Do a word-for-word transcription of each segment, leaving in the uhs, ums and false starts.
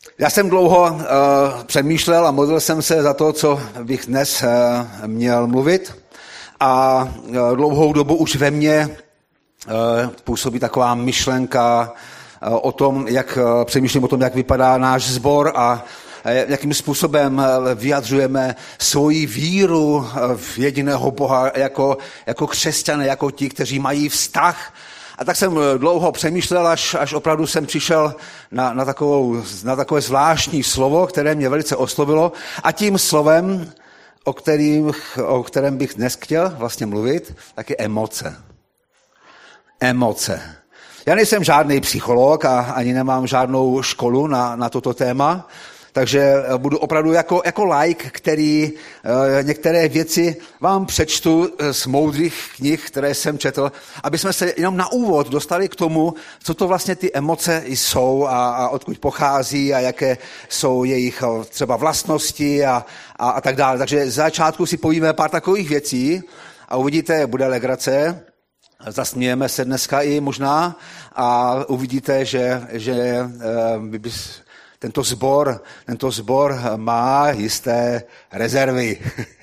Já jsem dlouho uh, přemýšlel a modlil jsem se za to, co bych dnes uh, měl mluvit. A uh, dlouhou dobu už ve mně uh, působí taková myšlenka uh, o tom, jak uh, přemýšlím o tom, jak vypadá náš sbor a jakým způsobem vyjadřujeme svoji víru v jediného Boha jako, jako křesťané, jako ti, kteří mají vztah. A tak jsem dlouho přemýšlel, až, až opravdu jsem přišel na, na, takovou, na takové zvláštní slovo, které mě velice oslovilo. A tím slovem, o, kterým, o kterém bych dnes chtěl vlastně mluvit, tak je emoce. Emoce. Já nejsem žádný psycholog a ani nemám žádnou školu na, na toto téma, takže budu opravdu jako, jako laik, který e, některé věci vám přečtu z moudrých knih, které jsem četl, aby jsme se jenom na úvod dostali k tomu, co to vlastně ty emoce jsou a, a odkud pochází a jaké jsou jejich třeba vlastnosti a, a, a tak dále. Takže z začátku si povíme pár takových věcí a uvidíte, bude legrace, zasmějeme se dneska i možná a uvidíte, že, že e, bys, Tento sbor, tento sbor má jisté rezervy.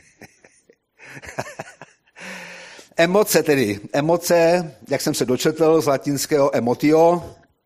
Emoce tedy. Emoce, jak jsem se dočetl z latinského emotio,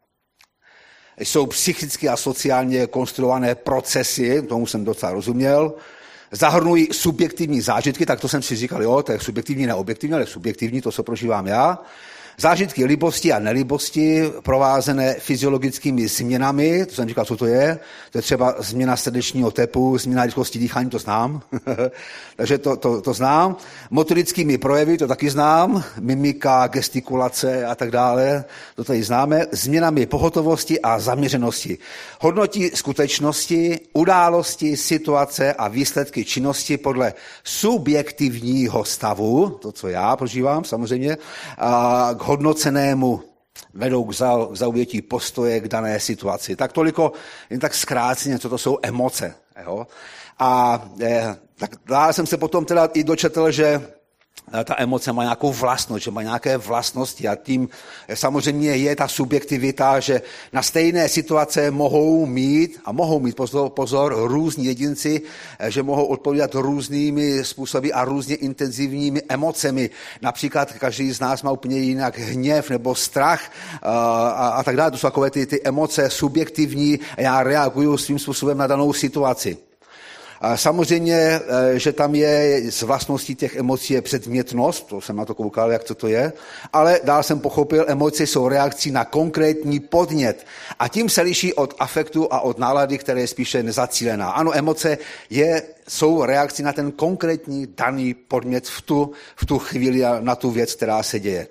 jsou psychicky a sociálně konstruované procesy, tomu jsem docela rozuměl, zahrnují subjektivní zážitky, tak to jsem si říkal, jo, to je subjektivní, neobjektivní, ale subjektivní, to, co prožívám já. Zážitky libosti a nelibosti provázené fyziologickými změnami, to jsem říkal, co to je, to je třeba změna srdečního tepu, změna rychlosti dýchání, to znám, takže to, to, to znám. Motorickými projevy, to taky znám, mimika, gestikulace a tak dále, to tady známe. Změnami pohotovosti a zaměřenosti. Hodnotí skutečnosti, události, situace a výsledky činnosti podle subjektivního stavu, to, co já prožívám samozřejmě, a k hodnocenému vedou k zaujetí postoje k dané situaci. Tak toliko, jen tak zkráceně, co to jsou emoce. Jo? A eh, tak dále jsem se potom teda i dočetl, že ta emoce má nějakou vlastnost, že má nějaké vlastnosti a tím samozřejmě je ta subjektivita, že na stejné situace mohou mít, a mohou mít pozor, pozor různí jedinci, že mohou odpovídat různými způsoby a různě intenzivními emocemi. Například každý z nás má úplně jinak hněv nebo strach a, a, a tak dále. To jsou takové ty, ty emoce subjektivní a já reaguju svým způsobem na danou situaci. A samozřejmě, že tam je z vlastností těch emocí je předmětnost, to jsem na to koukal, jak to, to je, ale dál jsem pochopil, emoce jsou reakcí na konkrétní podnět a tím se liší od afektu a od nálady, která je spíše nezacílená. Ano, emoce je, jsou reakcí na ten konkrétní daný podnět v tu, v tu chvíli a na tu věc, která se děje.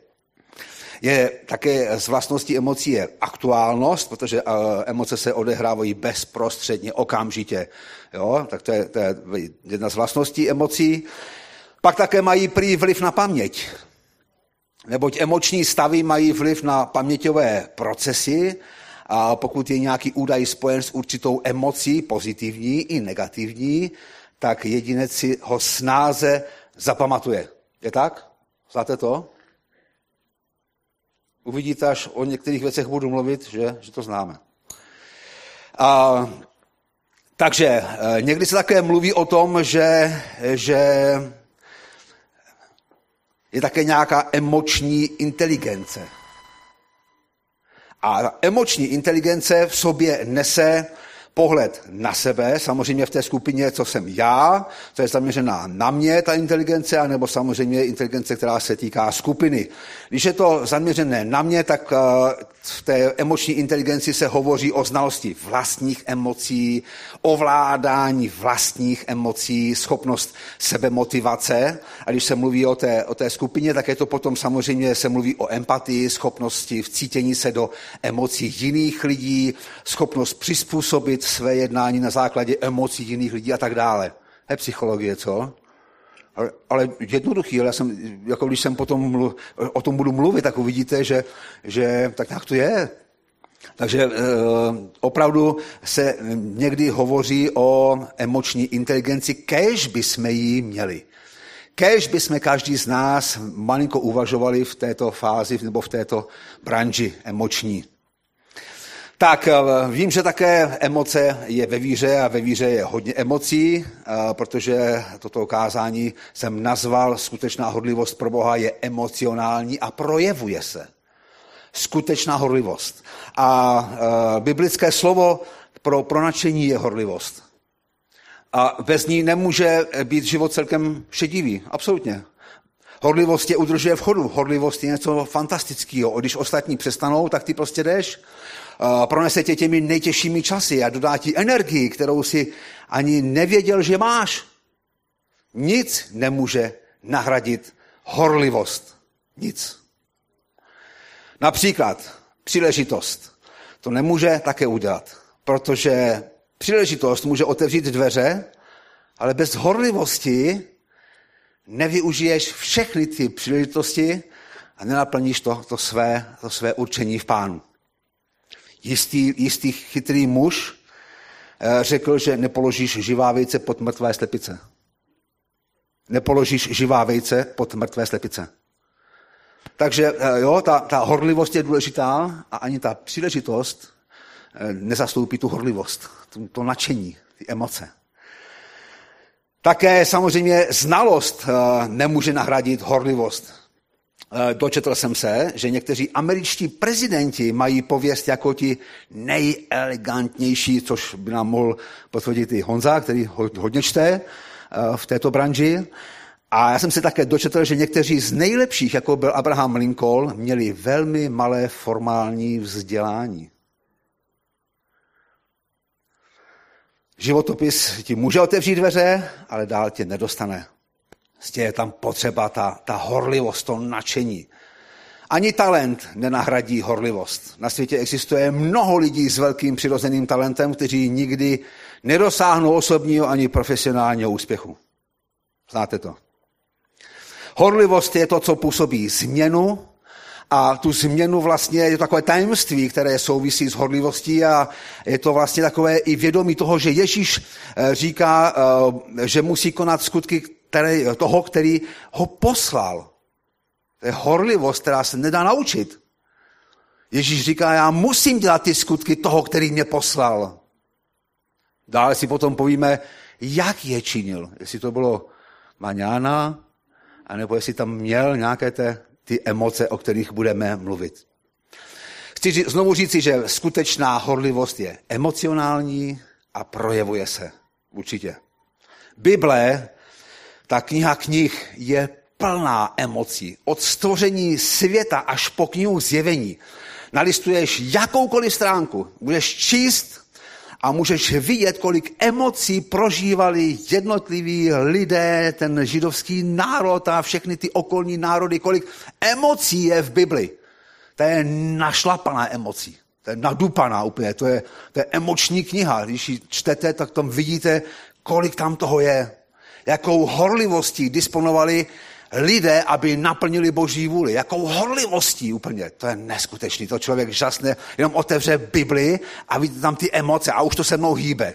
Je také z vlastností emocí je aktuálnost, protože emoce se odehrávají bezprostředně, okamžitě. Jo? Tak to je, to je jedna z vlastností emocí. Pak také mají prý vliv na paměť. Neboť emoční stavy mají vliv na paměťové procesy a pokud je nějaký údaj spojen s určitou emocí, pozitivní i negativní, tak jedinec si ho snáze zapamatuje. Je tak? Znáte to? Uvidíte, až o některých věcech budu mluvit, že, že to známe. A, takže někdy se také mluví o tom, že, že je také nějaká emoční inteligence. A emoční inteligence v sobě nese pohled na sebe, samozřejmě v té skupině, co jsem já, to je zaměřená na mě, ta inteligence, anebo samozřejmě inteligence, která se týká skupiny. Když je to zaměřené na mě, tak v té emoční inteligenci se hovoří o znalosti vlastních emocí, ovládání vlastních emocí, schopnost sebemotivace. A když se mluví o té, o té skupině, tak je to potom samozřejmě se mluví o empatii, schopnosti vcítění se do emocí jiných lidí, schopnost přizpůsobit své jednání na základě emocí jiných lidí a tak dále. Je psychologie, co? Ale, ale jednoduchý, ale já jsem, jako když jsem potom mluv, o tom budu mluvit, tak uvidíte, že, že tak nějak to je. Takže e, opravdu se někdy hovoří o emoční inteligenci, kéž bychom ji měli. Kéž bychom každý z nás malinko uvažovali v této fázi nebo v této branži emoční. Tak vím, že také emoce je ve víře a ve víře je hodně emocí, protože toto kázání jsem nazval skutečná horlivost pro Boha je emocionální a projevuje se. Skutečná horlivost. A biblické slovo pro pronačení je horlivost. A bez ní nemůže být život celkem šedivý. Absolutně. Horlivost tě udržuje v chodu. Horlivost je něco fantastického. Když ostatní přestanou, tak ty prostě jdeš. Pronese tě těmi nejtěžšími časy a dodá ti energii, kterou si ani nevěděl, že máš. Nic nemůže nahradit horlivost. Nic. Například příležitost. To nemůže také udělat, protože příležitost může otevřít dveře, ale bez horlivosti nevyužiješ všechny ty příležitosti a nenaplníš to, to, své, to své určení v Pánu. Jistý, jistý chytrý muž řekl, že nepoložíš živá vejce pod mrtvé slepice. Nepoložíš živá vejce pod mrtvé slepice. Takže jo, ta, ta horlivost je důležitá a ani ta příležitost nezastoupí tu horlivost, to, to nadšení, ty emoce. Také samozřejmě znalost nemůže nahradit horlivost. Dočetl jsem se, že někteří američtí prezidenti mají pověst jako ti nejelegantnější, což by nám mohl potvrdit i Honza, který hodně čte v této branži. A já jsem se také dočetl, že někteří z nejlepších, jako byl Abraham Lincoln, měli velmi malé formální vzdělání. Životopis ti může otevřít dveře, ale dál tě nedostane. Vlastně je tam potřeba ta, ta horlivost, to nadšení. Ani talent nenahradí horlivost. Na světě existuje mnoho lidí s velkým přirozeným talentem, kteří nikdy nedosáhnou osobního ani profesionálního úspěchu. Znáte to? Horlivost je to, co působí změnu a tu změnu vlastně je to takové tajemství, které souvisí s horlivostí a je to vlastně takové i vědomí toho, že Ježíš říká, že musí konat skutky které, toho, který ho poslal. To je horlivost, která se nedá naučit. Ježíš říká, já musím dělat ty skutky toho, který mě poslal. Dále si potom povíme, jak je činil. Jestli to bylo maňána, anebo jestli tam měl nějaké te, ty emoce, o kterých budeme mluvit. Chci znovu říci, že skutečná horlivost je emocionální a projevuje se. Určitě. Bible, ta kniha knih, je plná emocí. Od stvoření světa až po knihu Zjevení. Nalistuješ jakoukoliv stránku, budeš číst a můžeš vidět, kolik emocí prožívali jednotliví lidé, ten židovský národ a všechny ty okolní národy, kolik emocí je v Bibli. To je našlapaná emocí, to je nadupaná úplně, to je, to je emoční kniha. Když ji čtete, tak tam vidíte, kolik tam toho je. Jakou horlivostí disponovali lidé, aby naplnili Boží vůli. Jakou horlivostí úplně. To je neskutečný. To člověk žasne, jenom otevře Bibli a vidí tam ty emoce a už to se mnou hýbe.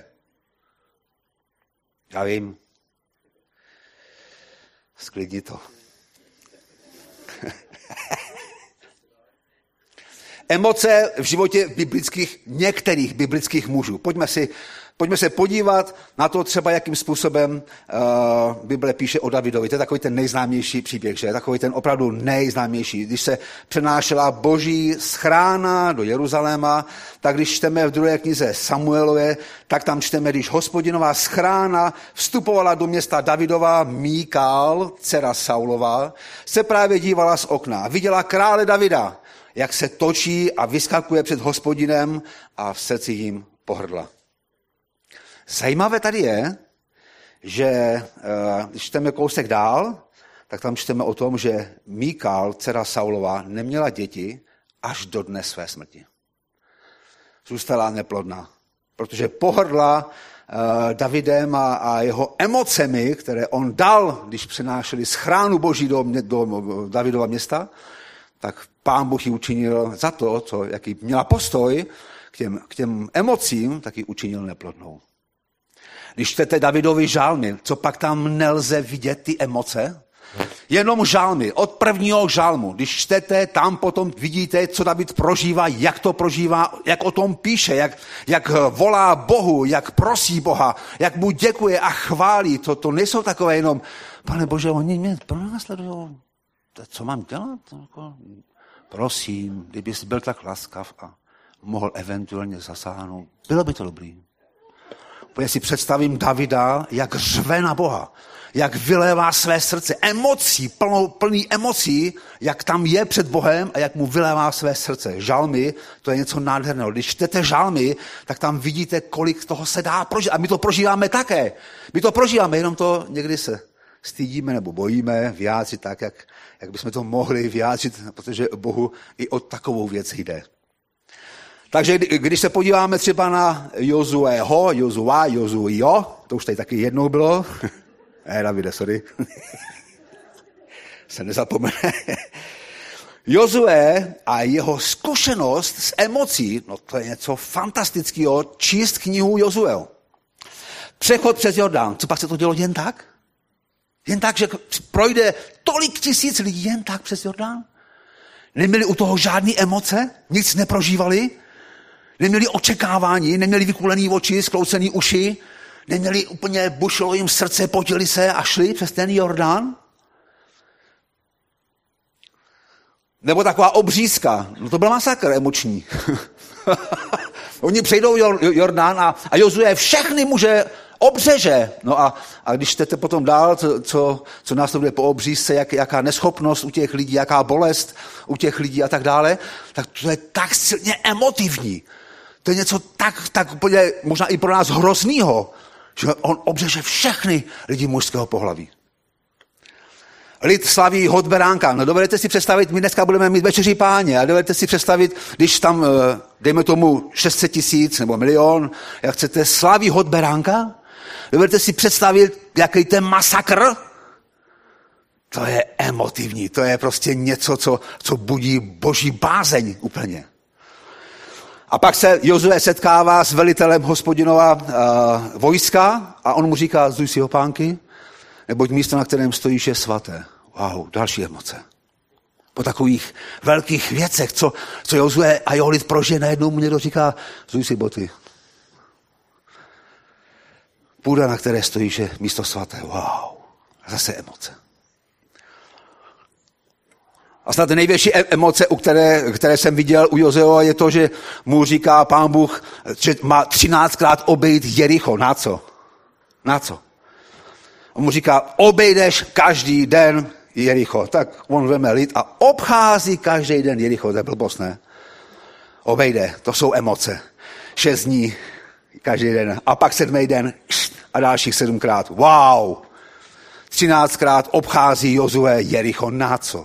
Já vím. Sklidni to. Emoce v životě biblických, některých biblických mužů. Pojďme si Pojďme se podívat na to třeba, jakým způsobem uh, Bible píše o Davidovi. To je takový ten nejznámější příběh, že? Takový ten opravdu nejznámější. Když se přenášela boží schrána do Jeruzaléma, tak když čteme v druhé knize Samuelové, tak tam čteme, když Hospodinová schrána vstupovala do města Davidova, Míkal, dcera Saulova, se právě dívala z okna. Viděla krále Davida, jak se točí a vyskakuje před Hospodinem a v srdci jim pohrdla. Zajímavé tady je, že když čteme kousek dál, tak tam čteme o tom, že Míkal, dcera Saulova, neměla děti až do dne své smrti. Zůstala neplodná, protože pohrdla Davidem a, a jeho emocemi, které on dal, když přenášeli schránu Boží do, do Davidova města, tak Pán Bůh ji učinil za to, co, jaký měla postoj k těm, k těm emocím, tak ji učinil neplodnou. Když čtete Davidovi žálmy, co pak tam nelze vidět ty emoce? Jenom žalmy, od prvního žalmu. Když čtete, tam potom vidíte, co David prožívá, jak to prožívá, jak o tom píše, jak, jak volá Bohu, jak prosí Boha, jak mu děkuje a chválí. To, to nejsou takové jenom, Pane Bože, oni mě pronásledují. Co mám dělat? Prosím, kdyby jsi byl tak laskav a mohl eventuálně zasáhnout, bylo by to dobrý. Já si představím Davida, jak řve na Boha, jak vylévá své srdce, emocí, plnou, plný emocí, jak tam je před Bohem a jak mu vylévá své srdce. Žalmy, to je něco nádherného. Když čtete žalmy, tak tam vidíte, kolik toho se dá prožít. A my to prožíváme také. My to prožíváme, jenom to někdy se stydíme nebo bojíme vyjádřit tak, jak, jak bychom to mohli vyjádřit, protože Bohu i o takovou věc jde. Takže když se podíváme třeba na Jozueho, Jozua, Jozuio, to už tady taky jednou bylo. Ne, Davide, sorry. se nezapomene. Jozue a jeho zkušenost s emocí, no to je něco fantastického, číst knihu Jozueho. Přechod přes Jordán, co pak se to dělo jen tak? Jen tak, že projde tolik tisíc lidí jen tak přes Jordán? Neměli u toho žádné emoce, nic neprožívali, neměli očekávání, neměli vykulený oči, skloucený uši, neměli úplně bušilo jim srdce, potili se a šli přes ten Jordán? Nebo taková obřízka, no to byl masakr emoční. Oni přejdou Jordán a, a Jozue všechny muže obřeže. No a, a když jdete potom dál, co, co, co následuje po obřízce, jak, jaká neschopnost u těch lidí, jaká bolest u těch lidí a tak dále, tak to je tak silně emotivní. To je něco tak, tak úplně možná i pro nás hroznýho, že on obřeže všechny lidi mužského pohlaví. Lid slaví hod beránka. No dovedete si představit, my dneska budeme mít večeři Páně a dovedete si představit, když tam, dejme tomu šest set tisíc nebo milion, jak chcete, slaví hod beránka? Dovedete si představit, jaký ten masakr? To je emotivní, to je prostě něco, co, co budí boží bázeň úplně. A pak se Jozue setkává s velitelem Hospodinova uh, vojska a on mu říká, zduj si opánky, neboť místo, na kterém stojíš, je svaté. Wow, další emoce. Po takových velkých věcech, co, co Jozue a jeho lid prožije, najednou mu někdo říká, zduj si boty. Půda, na které stojíš, je místo svaté. Wow, a zase emoce. A snad největší emoce, u které, které jsem viděl u Jozua, je to, že mu říká Pán Bůh, že má třináctkrát obejít Jericho. Na co? Na co? On mu říká, obejdeš každý den Jericho. Tak on veme lid a obchází každý den Jericho. To je blbost, ne? Obejde, to jsou emoce. Šest dní každý den. A pak sedmý den a dalších sedmkrát. Wow! Třináctkrát obchází Jozue Jericho. Na co?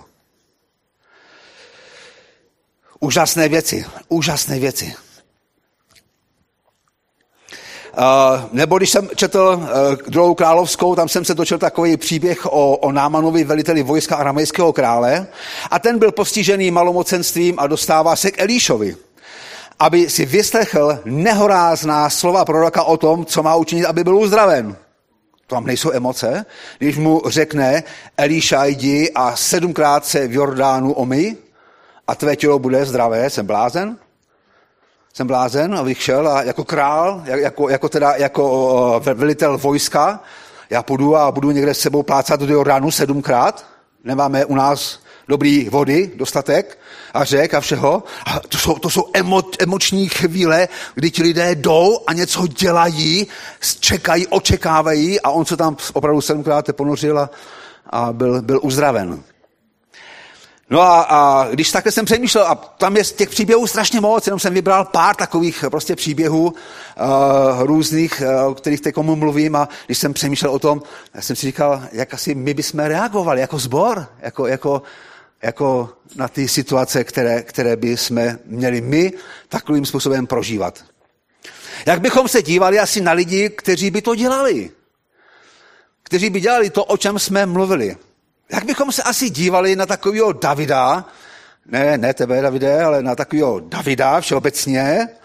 Úžasné věci, úžasné věci. Uh, nebo když jsem četl uh, druhou královskou, tam jsem se dočetl takový příběh o, o Námanovi, veliteli vojska aramejského krále, a ten byl postižený malomocenstvím a dostává se k Elíšovi, aby si vyslechl nehorázná slova proroka o tom, co má učinit, aby byl uzdraven. Tam nejsou emoce, když mu řekne Elíša, jdi a sedmkrát se v Jordánu omyj a tvé tělo bude zdravé. Jsem blázen? Jsem blázen, abych šel a jako král, jako, jako, teda, jako velitel vojska, já půjdu a budu někde s sebou plácat do Jordánu sedmkrát. Nemáme u nás dobrý vody, dostatek a řek a všeho. A to jsou, to jsou emo, emoční chvíle, kdy ti lidé jdou a něco dělají, čekají, očekávají a on se tam opravdu sedmkrát ponořil a, a byl, byl uzdraven. No a, a když takhle jsem přemýšlel, a tam je těch příběhů strašně moc, jenom jsem vybral pár takových prostě příběhů uh, různých, uh, o kterých teď komu mluvím, a když jsem přemýšlel o tom, já jsem si říkal, jak asi my bychom reagovali jako sbor, jako, jako, jako na ty situace, které, které by jsme měli my takovým způsobem prožívat. Jak bychom se dívali asi na lidi, kteří by to dělali, kteří by dělali to, o čem jsme mluvili. Jak bychom se asi dívali na takového Davida, ne, ne tebe, Davide, ale na takového Davida všeobecně,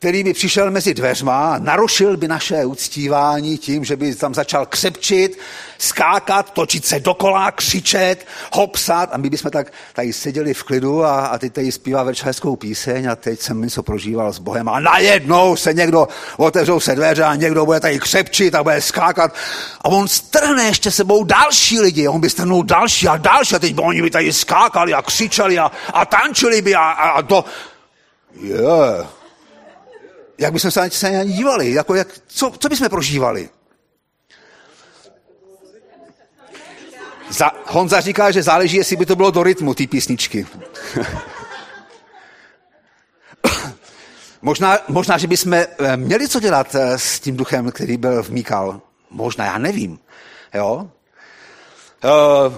který by přišel mezi dveřma, narušil by naše uctívání tím, že by tam začal křepčit, skákat, točit se dokola, křičet, hopsat a my bychom tak tady seděli v klidu a, a teď tady zpívá večerskou píseň a teď jsem něco prožíval s Bohem a najednou se někdo, otevřou se dveře a někdo bude tady křepčit a bude skákat a on strhne ještě sebou další lidi, on by strhnul další a další a teď by oni by tady skákali a křičeli a, a tančili by a, a, a to... Yeah. Jak bychom se se ani dívali? Jako jak, co, co bychom prožívali? Za, Honza říká, že záleží, jestli by to bylo do rytmu, ty písničky. možná, možná, že bychom měli co dělat s tím duchem, který byl v Míkal. Možná, já nevím. Jo? Uh,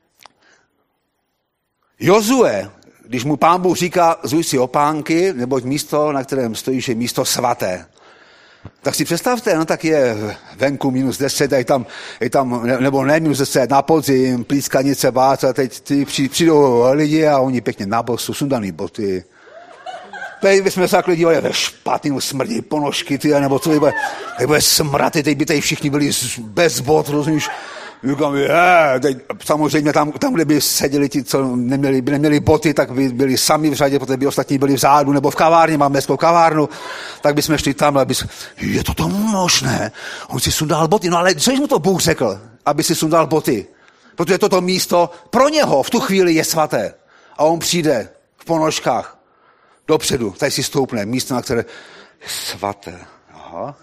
Jozue, když mu Pán Bůh říká, zuj si opánky, neboť místo, na kterém stojíš, je místo svaté. Tak si představte, no tak je venku minus deset, je tam, je tam, nebo ne minus deset, na podzim, plískanice, bác, a teď přijdou lidi a oni pěkně na bosu, sundaný boty. Teď bychom se takhle dívali, ve špatným smrdí ponožky, ty, nebo co, bude, bude smrad, teď by tady všichni byli bez bot, rozumíš? Říkám, je, teď, samozřejmě tam, tam, kde by seděli ti, co neměli, by neměli boty, tak by byli sami v řadě, protože by ostatní byli vzadu, nebo v kavárně, máme městskou kavárnu, tak bychom šli tam, aby je to to možné, on si sundal boty, no ale co mu to Bůh řekl, aby si sundal boty, protože toto místo pro něho v tu chvíli je svaté a on přijde v ponožkách dopředu, tady si stoupne, místo, na které je svaté. Aha.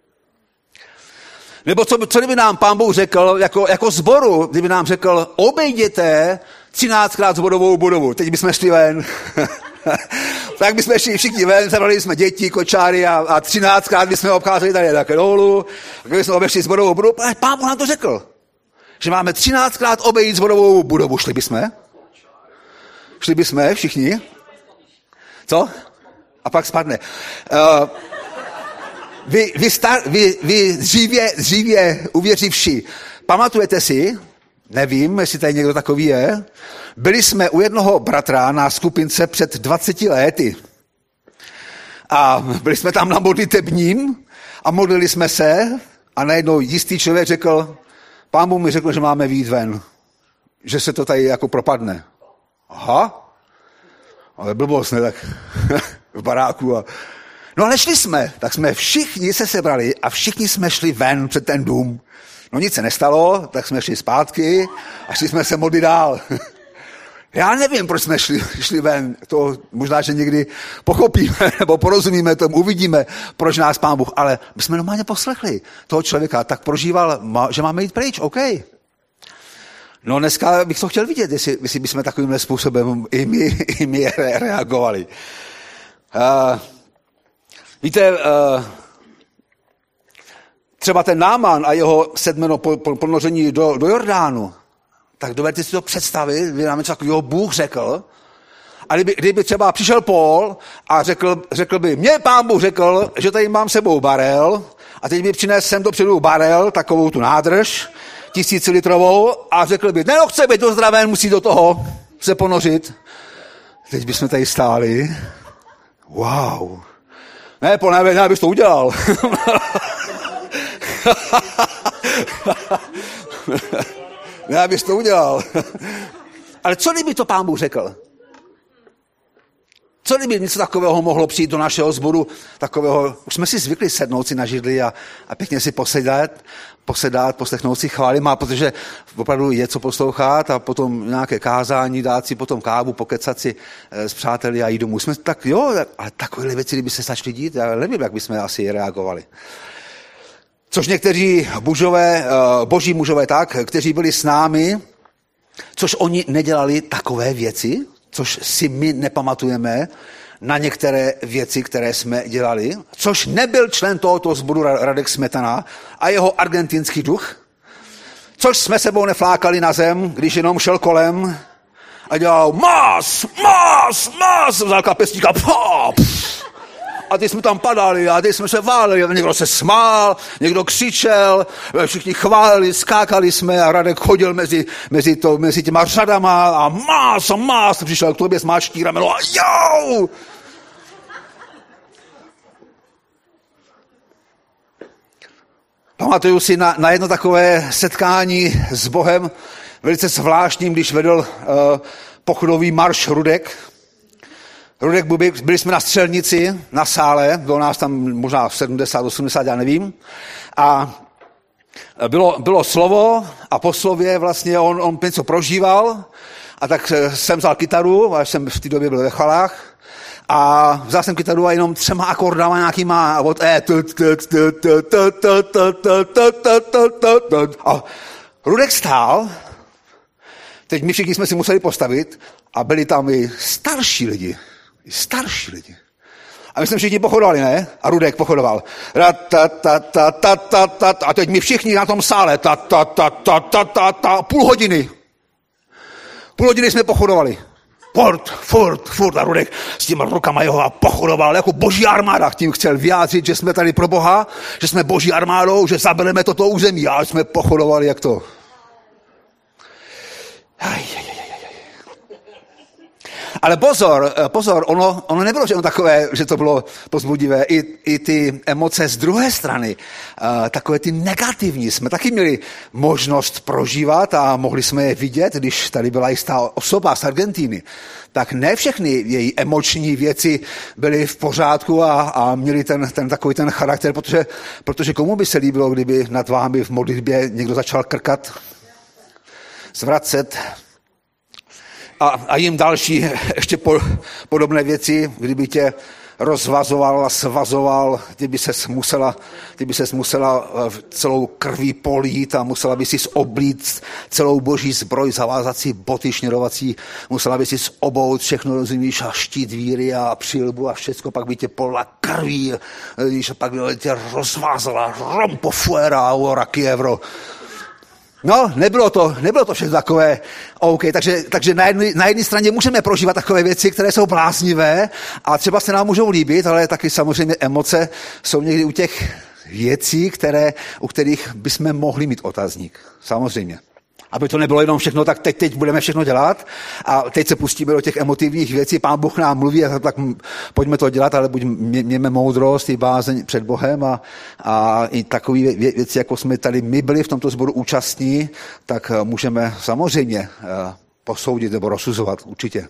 Nebo co, co kdyby nám Pán Bůh řekl, jako, jako sboru, kdyby nám řekl, obejděte třináctkrát zborovou budovu, teď bychom šli ven. Tak bychom šli všichni ven, zabrali jsme děti, kočáry a, a třináctkrát bychom obcházeli tady také dolů, tak bychom obešli zborovou budovu. A Pán Bůh nám to řekl, že máme třináctkrát obejít zborovou budovu. Šli bychom? Šli bychom všichni? Co? A pak spadne. Uh, Vy, vy, star, vy, vy dřívě, dřívě uvěřivši, pamatujete si, nevím, jestli tady někdo takový je, byli jsme u jednoho bratra na skupince před dvaceti lety. A byli jsme tam na modlitebním a modlili jsme se a najednou jistý člověk řekl, Pán Bůh mi řekl, že máme vyjít ven, že se to tady jako propadne. Aha, ale blbost, ne, tak v baráku a... No ale šli jsme, tak jsme všichni se sebrali a všichni jsme šli ven před ten dům. No nic se nestalo, tak jsme šli zpátky a šli jsme se modlit dál. Já nevím, proč jsme šli, šli ven, to možná, že někdy pochopíme nebo porozumíme tomu, uvidíme, proč nás Pán Bůh, ale my jsme normálně poslechli toho člověka, tak prožíval, že máme jít pryč, OK. No dneska bych to chtěl vidět, jestli, jestli bychom takovýmhle způsobem i my, i my reagovali. Uh, Víte, třeba ten Náman a jeho sedmeno ponoření do, do Jordánu, tak dovedete si to představit, kdyby nám něco takového Bůh řekl, a kdyby, kdyby třeba přišel Paul a řekl, řekl by, mě Pán Bůh řekl, že tady mám sebou barel, a teď by přinesl sem dopředu barel, takovou tu nádrž, tisícilitrovou, a řekl by, ne, no, chce být dozdraven, musí do toho se ponořit. Teď bychom tady stáli. Wow. Ne, Paul, ne, ne, abys to udělal. Ne, abys to udělal. Ale co kdyby to Pán Bůh řekl? Co kdyby něco takového mohlo přijít do našeho sboru, takového, už jsme si zvykli sednout si na židli a, a pěkně si posedat, posedat, poslechnout si chvály, má, protože opravdu je co poslouchat a potom nějaké kázání, dát si potom kávu, pokecat si s přáteli a jít domů. Jsme tak, jo, ale takovéhle věci, kdyby se začaly dít, já nevím, jak bychom asi reagovali. Což někteří mužové, boží mužové tak, kteří byli s námi, což oni nedělali takové věci, což si my nepamatujeme na některé věci, které jsme dělali, což nebyl člen tohoto sboru Radek Smetana a jeho argentinský duch, což jsme sebou neflákali na zem, když jenom šel kolem a dělal mas, mas, mas, vzal kapesníka, pop, a ty jsme tam padali a ty jsme se váleli, někdo se smál, někdo křičel, všichni chválili, skákali jsme a Radek chodil mezi, mezi, to, mezi těma řadama a más a más, přišel k tobě, smáčký rameno a jau! pamatuju si na, na jedno takové setkání s Bohem, velice zvláštním, když vedl uh, pochodový marš Rudek. Rudek Bubik, byli jsme na střelnici, na sále, bylo nás tam možná sedmdesát, osmdesát, já nevím. A bylo, bylo slovo a po slově vlastně on, on něco prožíval a tak jsem vzal kytaru, až jsem v té době byl ve chalách, a vzal jsem kytaru a jenom třema akordama nějakýma od E. A Rudek stál, teď my všichni jsme si museli postavit a byli tam i starší lidi. I starší lidi. A my jsme všichni pochodovali, ne? A Rudek pochodoval. A teď my všichni na tom sále. Půl hodiny. Půl hodiny jsme pochodovali. Furt, furt, furt. A Rudek s těma rukama jeho a pochodoval jako boží armáda. Tím chtěl vyjádřit, že jsme tady pro Boha, že jsme boží armádou, že zabereme toto území. A jsme pochodovali jak to. Aj, aj, aj. Ale pozor, pozor, ono, ono nebylo že ono takové, že to bylo povzbudivé. I, i ty emoce z druhé strany, uh, takové ty negativní, jsme taky měli možnost prožívat a mohli jsme je vidět, když tady byla jistá osoba z Argentíny. Tak ne všechny její emoční věci byly v pořádku a, a měli ten, ten takový ten charakter, protože, protože komu by se líbilo, kdyby nad vámi v modlitbě někdo začal krkat, zvracet, A, a jim další ještě po, podobné věci, kdyby tě rozvazoval a svazoval, ty by ses musela, ty by ses musela celou krví polít a musela by si oblít celou boží zbroj, zavázat si boty šněrovací, musela by si obout všechno, rozumíš, a štít víry a přilbu a všecko, pak by tě polila krví, víš, a pak by tě rozvázala rompo fuera, ora quiebro. No, nebylo to, nebylo to všechno takové, OK, takže, takže na, jedny, na jedné straně můžeme prožívat takové věci, které jsou bláznivé a třeba se nám můžou líbit, ale taky samozřejmě emoce jsou někdy u těch věcí, které, u kterých bychom mohli mít otazník. Samozřejmě. Aby to nebylo jenom všechno, tak teď, teď budeme všechno dělat a teď se pustíme do těch emotivních věcí, Pán Bůh nám mluví, a tak pojďme to dělat, ale buď mějme moudrost i bázeň před Bohem a, a i takové věci, jako jsme tady my byli v tomto sboru účastní, tak můžeme samozřejmě posoudit nebo rozsuzovat určitě.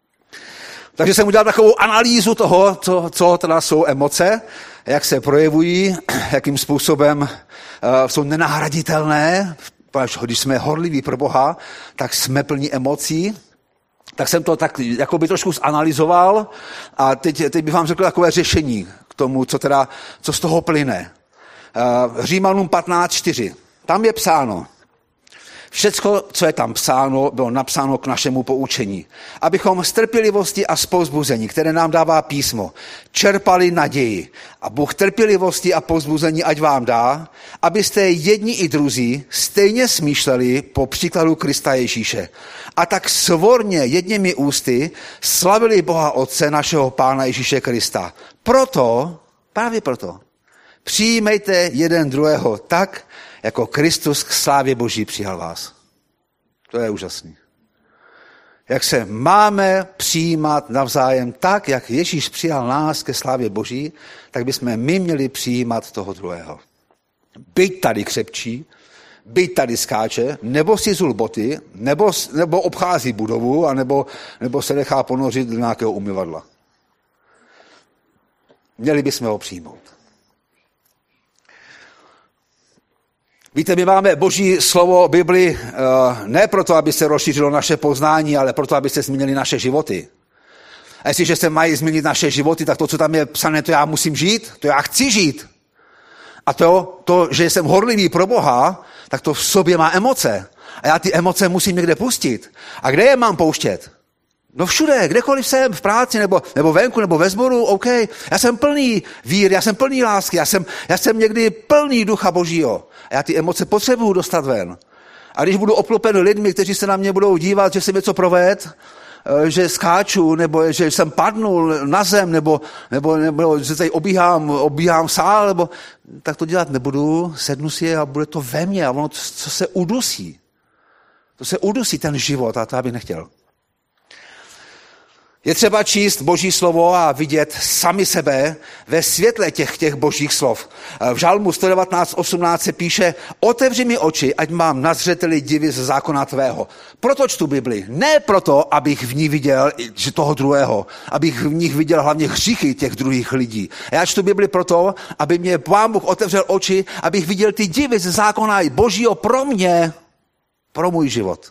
Takže jsem udělal takovou analýzu toho, co, co teda jsou emoce, jak se projevují, jakým způsobem uh, jsou nenahraditelné. Když jsme horliví pro Boha, tak jsme plní emocí. Tak jsem to tak jakoby trošku zanalizoval a teď, teď bych vám řekl takové řešení k tomu, co, teda, co z toho plyne. Uh, Římanům patnáct čtyři. Tam je psáno. Všecko, co je tam psáno, bylo napsáno k našemu poučení. Abychom z trpělivosti a z povzbuzení, které nám dává písmo, čerpali naději. A Bůh trpělivosti a povzbuzení ať vám dá, abyste jedni i druzí stejně smýšleli po příkladu Krista Ježíše. A tak svorně jedněmi ústy slavili Boha Otce našeho Pána Ježíše Krista. Proto, právě proto, přijímejte jeden druhého tak, jako Kristus k slávě Boží přijal vás. To je úžasný. Jak se máme přijímat navzájem tak, jak Ježíš přijal nás ke slávě Boží, tak bychom my měli přijímat toho druhého. Byť tady křepčí, byť tady skáče, nebo si zul boty, nebo, nebo obchází budovu, anebo, nebo se nechá ponořit do nějakého umyvadla. Měli bychom ho přijmout. Víte, my máme Boží slovo Bibli ne proto, aby se rozšířilo naše poznání, ale proto, aby se změnily naše životy. A jestliže se mají změnit naše životy, tak to, co tam je psané, to já musím žít, to já chci žít. A to, to, že jsem horlivý pro Boha, tak to v sobě má emoce. A já ty emoce musím někde pustit. A kde je mám pouštět? No všude, kdekoliv jsem, v práci, nebo, nebo venku, nebo ve sboru, OK. Já jsem plný víry, já jsem plný lásky, já jsem, já jsem někdy plný ducha Božího. A já ty emoce potřebuju dostat ven. A když budu obklopen lidmi, kteří se na mě budou dívat, že jsem něco proved, že skáču, nebo že jsem padnul na zem, nebo, nebo, nebo že tady obíhám, obíhám sál, nebo, tak to dělat nebudu, sednu si a bude to ve mně a ono to, to se udusí. To se udusí ten život a to já bych nechtěl. Je třeba číst Boží slovo a vidět sami sebe ve světle těch, těch božích slov. V Žalmu sto devatenáct osmnáct se píše: otevři mi oči, ať mám na zřeteli divy ze zákona tvého. Proto čtu Bibli. Ne proto, abych v ní viděl že toho druhého, abych v nich viděl hlavně hříchy těch druhých lidí. Já čtu Bibli proto, aby mě Pán Bůh otevřel oči, abych viděl ty divy ze zákona Božího pro mě, pro můj život.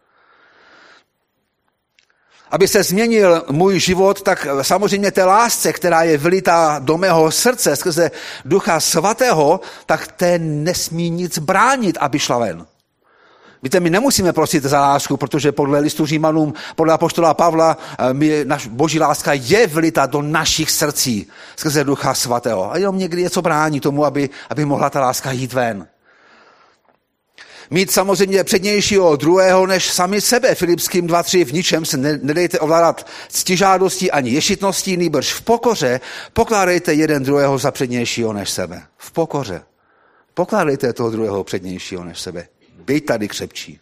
Aby se změnil můj život, tak samozřejmě té lásce, která je vylitá do mého srdce skrze Ducha Svatého, tak té nesmí nic bránit, aby šla ven. Víte, my nemusíme prosit za lásku, protože podle listu Římanům, podle apoštola Pavla, my, naš boží láska je vylitá do našich srdcí skrze Ducha Svatého. A jenom někdy něco brání tomu, aby, aby mohla ta láska jít ven. Mít samozřejmě přednějšího druhého než sami sebe. Filipským dva tři: v ničem se nedejte ovládat ctižádostí ani ješitností, nýbrž v pokoře pokládejte jeden druhého za přednějšího než sebe. V pokoře. Pokládejte toho druhého přednějšího než sebe. Bejt tady křepčí.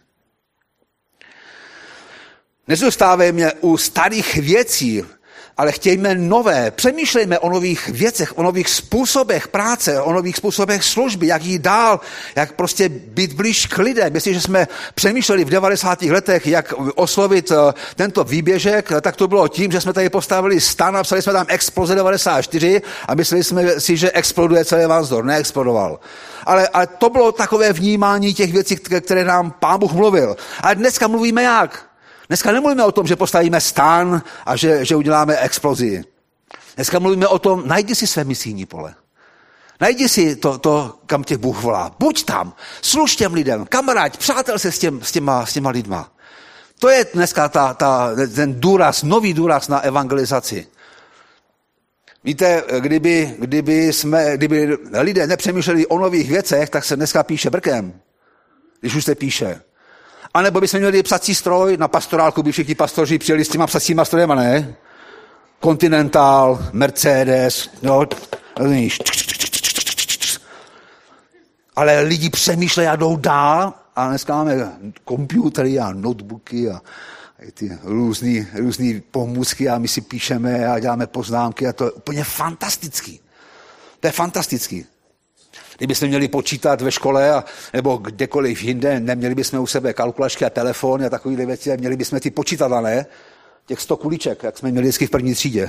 Nezůstávejme u starých věcí, ale chtějme nové. Přemýšlejme o nových věcech, o nových způsobech práce, o nových způsobech služby, jak jít dál, jak prostě být blíž k lidem. Jestliže jsme přemýšleli v devadesátých letech, jak oslovit tento výběžek, tak to bylo tím, že jsme tady postavili stan a psali jsme tam Exploze devadesát čtyři a mysleli jsme si, že exploduje celý Varnsdorf. Neexplodoval. Ale, ale to bylo takové vnímání těch věcí, které nám Pán Bůh mluvil. A dneska mluvíme jak? Dneska nemluvíme o tom, že postavíme stan a že, že uděláme explozi. Dneska mluvíme o tom, najdi si své misijní pole. Najdi si to, to, kam tě Bůh volá. Buď tam, služ těm lidem, kamaráď, přátel se s, těm, s, těma, s těma lidma. To je dneska ta, ta, ten důraz, nový důraz na evangelizaci. Víte, kdyby, kdyby, jsme, kdyby lidé nepřemýšleli o nových věcech, tak se dneska píše brkem, když už se píše. A nebo bychom měli psací stroj, na pastorálku by všichni pastoři přijeli s těma psacíma strojema, ne? Continental, Mercedes, no, ale lidi přemýšlejí a jdou dál a dneska máme komputery a notebooky a ty různý, různý pomůcky a my si píšeme a děláme poznámky a to je úplně fantastický. To je fantastický. Kdybychom měli počítat ve škole a, nebo kdekoliv jinde, neměli bychom u sebe kalkulačky a telefony a takové věci, a měli bychom ty počítadla, ne? Těch sto kuliček, jak jsme měli vždycky v první třídě.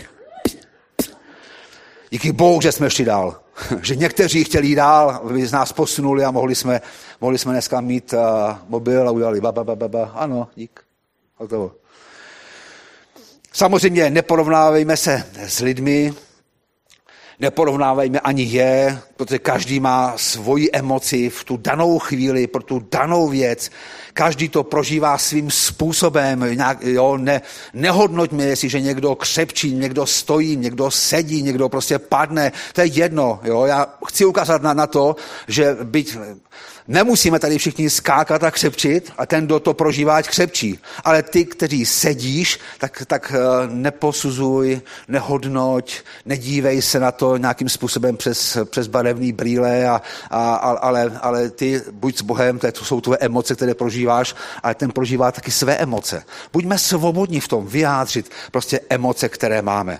Díky Bohu, že jsme šli dál. Že někteří chtěli jít dál, aby z nás posunuli a mohli jsme, mohli jsme dneska mít uh, mobil a udělali ba, ba, ba, ba, ba. Ano, dík. Hotovo. Samozřejmě neporovnávejme se s lidmi, neporovnávejme ani je, protože každý má svoji emoci v tu danou chvíli, pro tu danou věc. Každý to prožívá svým způsobem. Nějak, jo, ne, nehodnoťme, jestliže někdo křepčí, někdo stojí, někdo sedí, někdo prostě padne. To je jedno. Jo. Já chci ukázat na, na to, že byť nemusíme tady všichni skákat a křepčit a ten, kdo to prožívá, ať křepčí. Ale ty, kteří sedíš, tak, tak neposuzuj, nehodnoť, nedívej se na to nějakým způsobem přes, přes barevný brýle, a, a, ale, ale ty buď s Bohem, to jsou tvoje emoce, které prožíváš, ale ten prožívá taky své emoce. Buďme svobodní v tom vyjádřit prostě emoce, které máme.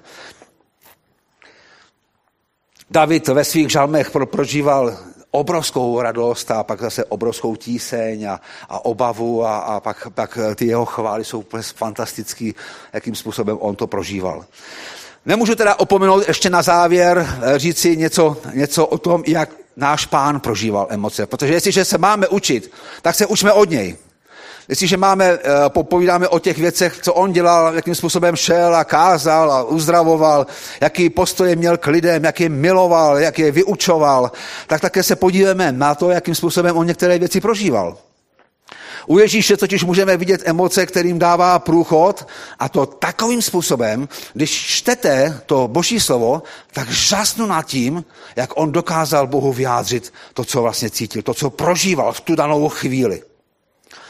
David ve svých žalmech pro, prožíval obrovskou radost a pak zase obrovskou tíseň a, a obavu a, a pak, pak ty jeho chvály jsou úplně fantastický, jakým způsobem on to prožíval. Nemůžu teda opomenout ještě na závěr říci něco, něco o tom, jak náš Pán prožíval emoce. Protože jestliže se máme učit, tak se učme od něj. Jestliže máme, popovídáme o těch věcech, co on dělal, jakým způsobem šel a kázal a uzdravoval, jaký postoje měl k lidem, jak je miloval, jak je vyučoval, tak také se podíváme na to, jakým způsobem on některé věci prožíval. U Ježíše totiž můžeme vidět emoce, kterým dává průchod, a to takovým způsobem, když čtete to Boží slovo, tak žasnu nad tím, jak on dokázal Bohu vyjádřit to, co vlastně cítil, to, co prožíval v tu danou chvíli.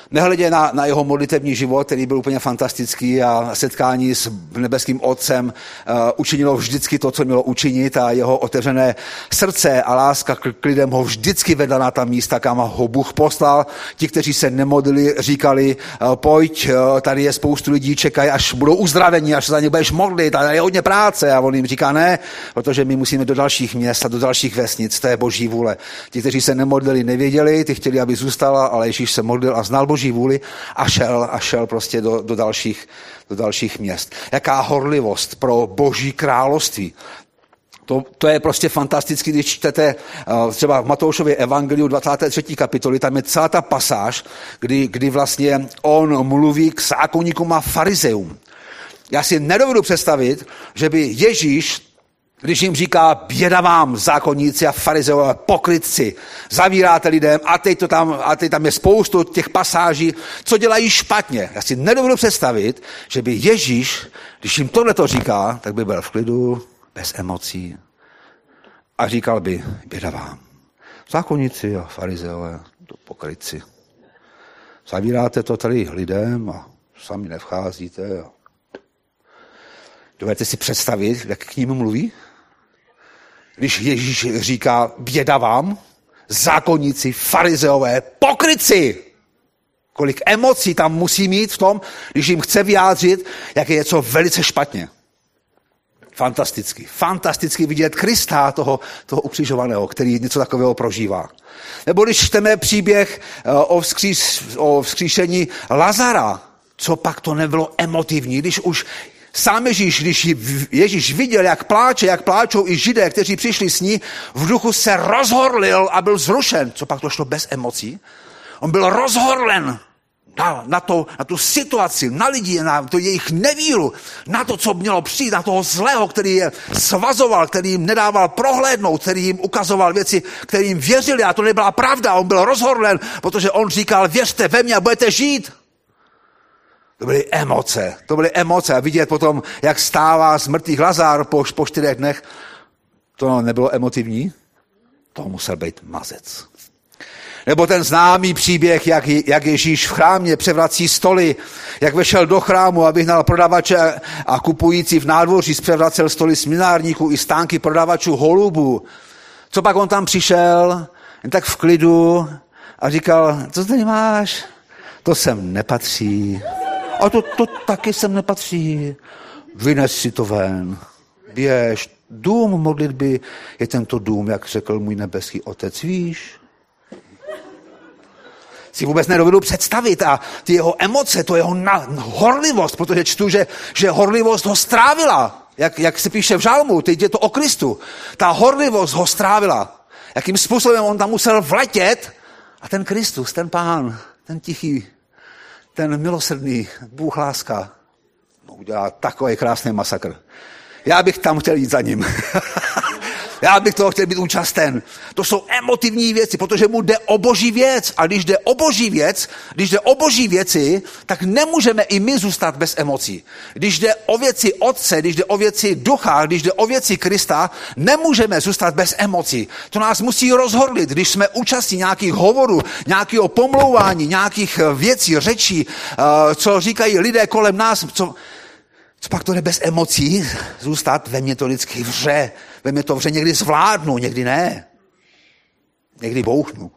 Nehledě na, na jeho modlitevní život, který byl úplně fantastický a setkání s nebeským otcem uh, učinilo vždycky to, co mělo učinit a jeho otevřené srdce a láska k, k lidem ho vždycky vedla na ta místa, kam ho Bůh poslal. Ti, kteří se nemodlili, říkali, uh, pojď, uh, tady je spoustu lidí, čekají, až budou uzdraveni, až se za ně budeš modlit, tady je hodně práce. A on jim říká, ne, protože my musíme do dalších měst a do dalších vesnic, to je Boží vůle. Ti, kteří se nemodlili, nevěděli, ty chtěli, aby zůstala, ale Ježíš se modlil a znal Boží vůli a šel, a šel prostě do, do, dalších, do dalších měst. Jaká horlivost pro Boží království. To, to je prostě fantastické, když čtete uh, třeba v Matoušově evangeliu dvacáté třetí kapitoly, tam je celá ta pasáž, kdy, kdy vlastně on mluví k zákonníkům a farizeům. Já si nedovedu představit, že by Ježíš, když jim říká, běda vám, zákonníci a farizeové, pokrytci, zavíráte lidem a teď, to tam, a teď tam je spoustu těch pasáží, co dělají špatně. Já si nedovedu představit, že by Ježíš, když jim tohleto říká, tak by byl v klidu, bez emocí a říkal by, běda vám, zákonníci a farizeové, pokrytci. Zavíráte to tady lidem a sami nevcházíte. A... Dovedete si představit, jak k ním mluví? Když Ježíš říká, běda vám, zákonníci, farizeové, pokrytci. Kolik emocí tam musí mít v tom, když jim chce vyjádřit, jak je něco velice špatně. Fantasticky. Fantasticky vidět Krista, toho, toho ukřižovaného, který něco takového prožívá. Nebo když čteme příběh o, vzkříš, o vzkříšení Lazara, co pak to nebylo emotivní, když už sám Ježíš, když Ježíš viděl, jak pláče, jak pláčou i Židé, kteří přišli s ní, v duchu se rozhorlil a byl zrušen. Co pak to šlo bez emocí? On byl rozhorlen na, na, to, na tu situaci, na lidi, na to jejich nevíru, na to, co mělo přijít, na toho zlého, který je svazoval, který jim nedával prohlédnout, který jim ukazoval věci, kterým věřili a to nebyla pravda. On byl rozhorlen, protože on říkal, věřte ve mě a budete žít. To byly emoce, to byly emoce a vidět potom, jak stává z mrtvých Lazar po, po čtyřech dnech, to nebylo emotivní, to musel být mazec. Nebo ten známý příběh, jak, jak Ježíš v chrámě převrací stoly, jak vešel do chrámu a vyhnal prodavače a kupující v nádvoří, převracel stoly směnárníků i stánky prodavačů holubů. Co pak on tam přišel, jen tak v klidu a říkal, co tady máš? To sem nepatří. A to, to taky sem nepatří. Vynes si to ven. Běž. Dům modlitby je tento dům, jak řekl můj nebeský otec, víš? Si vůbec nedovedu představit a ty jeho emoce, to jeho na, horlivost, protože čtu, že, že horlivost ho strávila. Jak, jak se píše v žalmu, teď je to o Kristu. Ta horlivost ho strávila. Jakým způsobem on tam musel vletět a ten Kristus, ten Pán, ten tichý, ten milosrdný Bůh láska, no, udělá takový krásný masakr. Já bych tam chtěl jít za ním. Já bych toho chtěl být účasten. To jsou emotivní věci, protože mu jde o boží věc. A když jde o boží věc, když jde o boží věci, tak nemůžeme i my zůstat bez emocí. Když jde o věci Otce, když jde o věci Ducha, když jde o věci Krista, nemůžeme zůstat bez emocí. To nás musí rozhorlit, když jsme účastní nějakých hovorů, nějakého pomlouvání, nějakých věcí, řečí, co říkají lidé kolem nás, co... Co pak to jde bez emocí zůstat? Ve mně to vždycky vře. Ve mně to vře, někdy zvládnu, někdy ne. Někdy bouchnu.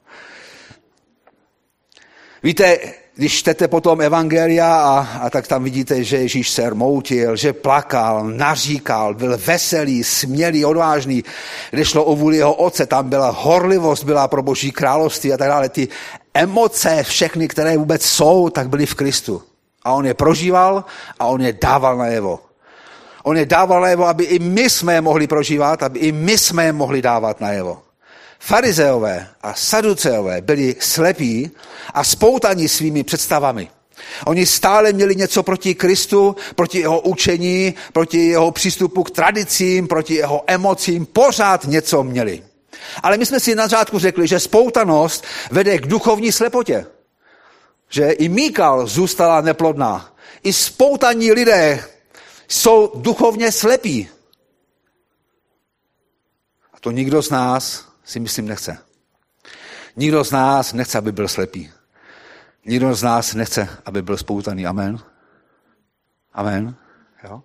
Víte, když čtete potom evangelia a, a tak tam vidíte, že Ježíš se rmoutil, že plakal, naříkal, byl veselý, smělý, odvážný. Když šlo o vůli jeho otce, tam byla horlivost, byla pro boží království a tak dále. Ty emoce, všechny, které vůbec jsou, tak byly v Kristu. A on je prožíval a on je dával najevo. On je dával najevo, aby i my jsme je mohli prožívat, aby i my jsme je mohli dávat najevo. Farizeové a saduceové byli slepí a spoutaní svými představami. Oni stále měli něco proti Kristu, proti jeho učení, proti jeho přístupu k tradicím, proti jeho emocím, pořád něco měli. Ale my jsme si na začátku řekli, že spoutanost vede k duchovní slepotě. Že i Míkal zůstala neplodná. I spoutaní lidé jsou duchovně slepí. A to nikdo z nás si myslím nechce. Nikdo z nás nechce, aby byl slepý. Nikdo z nás nechce, aby byl spoutaný. Amen. Amen. Jo?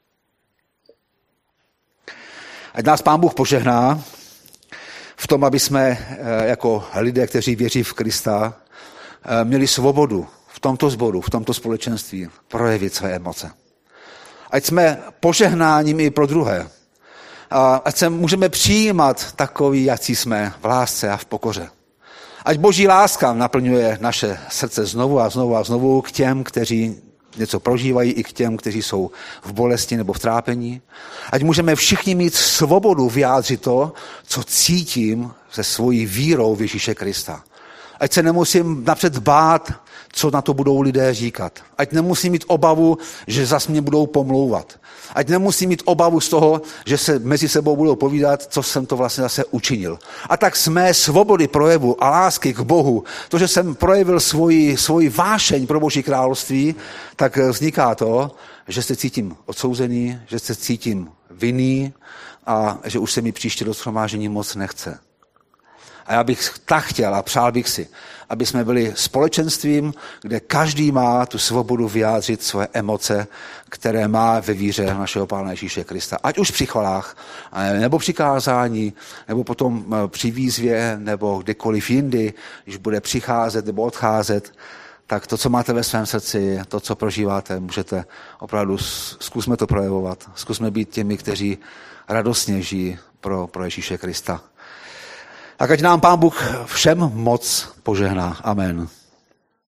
Ať nás Pán Bůh požehná v tom, aby jsme jako lidé, kteří věří v Krista, měli svobodu v tomto sboru, v tomto společenství projevit své emoce. Ať jsme požehnáním i pro druhé. Ať se můžeme přijímat takový, jací jsme v lásce a v pokoře. Ať Boží láska naplňuje naše srdce znovu a znovu a znovu k těm, kteří něco prožívají, i k těm, kteří jsou v bolesti nebo v trápení. Ať můžeme všichni mít svobodu vyjádřit to, co cítím se svojí vírou v Ježíše Krista. Ať se nemusím napřed bát, co na to budou lidé říkat. Ať nemusím mít obavu, že zas mě budou pomlouvat. Ať nemusím mít obavu z toho, že se mezi sebou budou povídat, co jsem to vlastně zase učinil. A tak z mé svobody projevu a lásky k Bohu, to, že jsem projevil svoji, svoji vášeň pro Boží království, tak vzniká to, že se cítím odsouzený, že se cítím vinný a že už se mi příště do shromáždění moc nechce. A já bych tak chtěl a přál bych si, aby jsme byli společenstvím, kde každý má tu svobodu vyjádřit své emoce, které má ve víře našeho Pána Ježíše Krista. Ať už při chvalách, nebo při kázání, nebo potom při výzvě, nebo kdekoliv jindy, když bude přicházet nebo odcházet, tak to, co máte ve svém srdci, to, co prožíváte, můžete opravdu, zkusme to projevovat. Zkusme být těmi, kteří radostně žijí pro, pro Ježíše Krista. A ať nám Pán Bůh všem moc požehná. Amen.